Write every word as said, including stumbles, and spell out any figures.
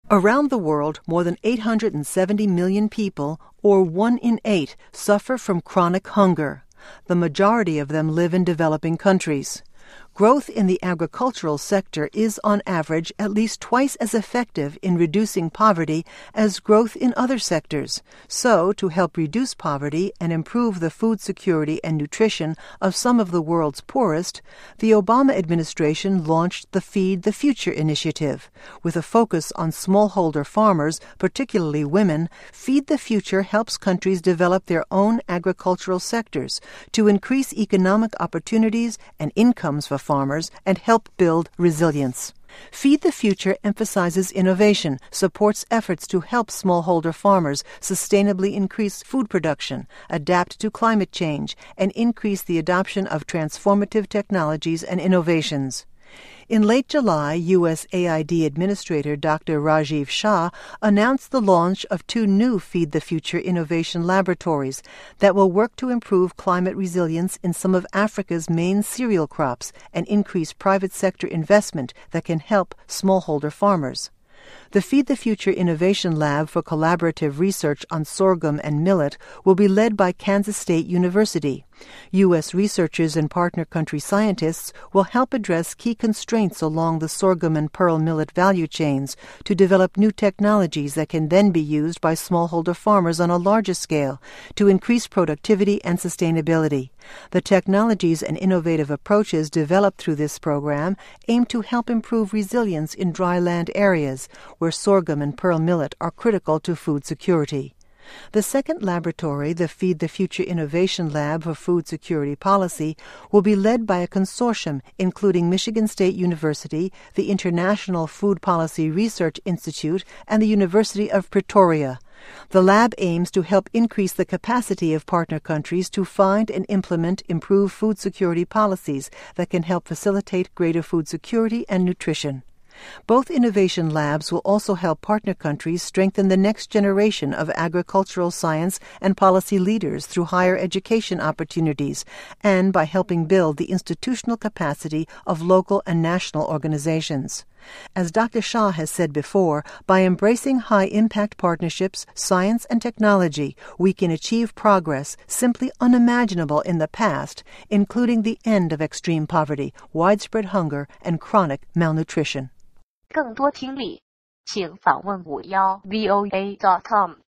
Around the world, more than eight hundred seventy million people, or one in eight, suffer from chronic hunger. The majority of them live in developing countries. Growth in the agricultural sector is, on average, at least twice as effective in reducing poverty as growth in other sectors. So, to help reduce poverty and improve the food security and nutrition of some of the world's poorest, the Obama administration launched the Feed the Future initiative. With a focus on smallholder farmers, particularly women, Feed the Future helps countries develop their own agricultural sectors to increase economic opportunities and incomes for farmers and help build resilience. Feed the Future emphasizes innovation, supports efforts to help smallholder farmers sustainably increase food production, adapt to climate change, and increase the adoption of transformative technologies and innovations. In late July, U S A I D Administrator Doctor Rajiv Shah announced the launch of two new Feed the Future innovation laboratories that will work to improve climate resilience in some of Africa's main cereal crops and increase private sector investment that can help smallholder farmers. The Feed the Future Innovation Lab for collaborative research on sorghum and millet will be led by Kansas State University. U S researchers and partner country scientists will help address key constraints along the sorghum and pearl millet value chains to develop new technologies that can then be used by smallholder farmers on a larger scale to increase productivity and sustainability. The technologies and innovative approaches developed through this program aim to help improve resilience in dry land areas where sorghum and pearl millet are critical to food security. The second laboratory, the Feed the Future Innovation Lab for Food Security Policy, will be led by a consortium including Michigan State University, the International Food Policy Research Institute, and the University of Pretoria. The lab aims to help increase the capacity of partner countries to find and implement improved food security policies that can help facilitate greater food security and nutrition. Both innovation labs will also help partner countries strengthen the next generation of agricultural science and policy leaders through higher education opportunities and by helping build the institutional capacity of local and national organizations. As Doctor Shah has said before, by embracing high-impact partnerships, science, and technology, we can achieve progress simply unimaginable in the past, including the end of extreme poverty, widespread hunger, and chronic malnutrition. 更多听力，请访问五幺 V O A dot com。